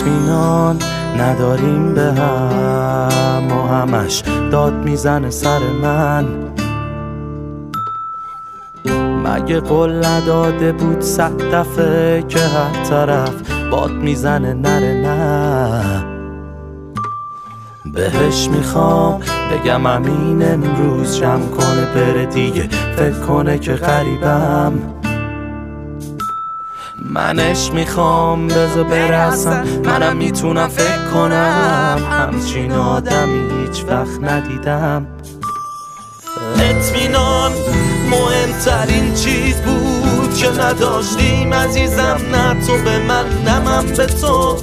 اطمینان نداریم به هم و همش داد میزنه سر من. مگه قول نداده بود 100 دفعه که هر طرف باد میزنه نره نه؟ بهش میخوام بگم امین امروز جمع کنه بره دیگه، فکر کنه که غریبم. منش میخوام بذار برسم، منم میتونم فکر کنم همچین آدمی هیچ وقت ندیدم. اطمینان مهمترین چیز بود که نداشتیم عزیزم، نه تو به من نه من به تو،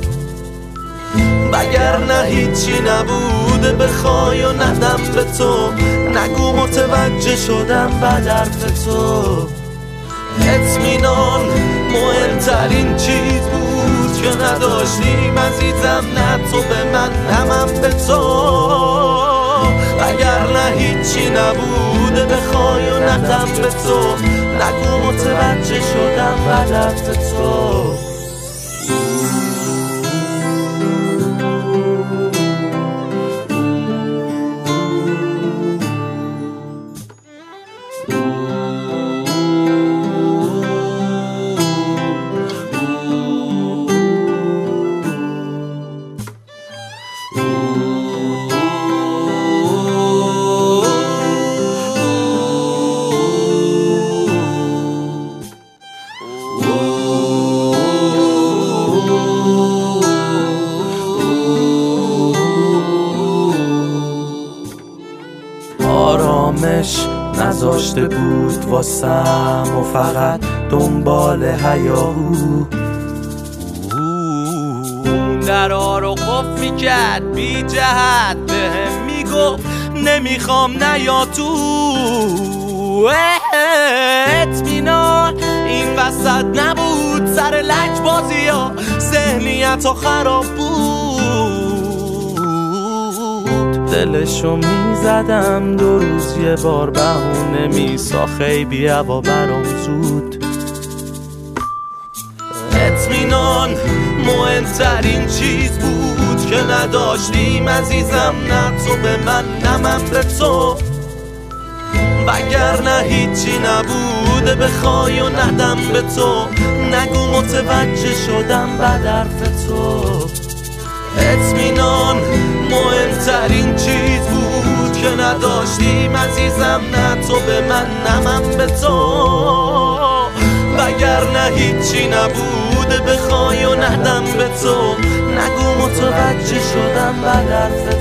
وگرنه هیچی نبوده بخوای و ندم به تو. نگو متوجه شدم بعد حرف تو. اطمینان مهمترین چیز بود که نداشتیم عزیزم، نه تو به من نه من به تو، وگرنه هیچی نبوده بخوای و ندم به تو. نگو متوجه شدم بعد حرف تو. آرامش نذاشته بود واسم و فقط دنبال هیاهو درها رو قفل میکرد بی جهت، بهم میگفت نمیخوام نیا تو. اطمینان این وسط نبود، سر لج بازی ها ذهنیت ها خراب بود. دلشو میزدم 2 روز یه بار، بهونه میساخت خیلی هوا برام زود. اطمینان مهمترین چیز بود که نداشتیم عزیزم، نه تو به من نه من به تو، وگرنه هیچی نبوده بخوای و ندم به تو. نگو متوجه شدم بعد حرف تو. اطمینان مهمترین چیز بود که نداشتیم عزیزم، نه تو به من نه من به تو، وگرنه هیچی نبوده بخوای و ندم به تو. نگو متوجه شدم بعد حرف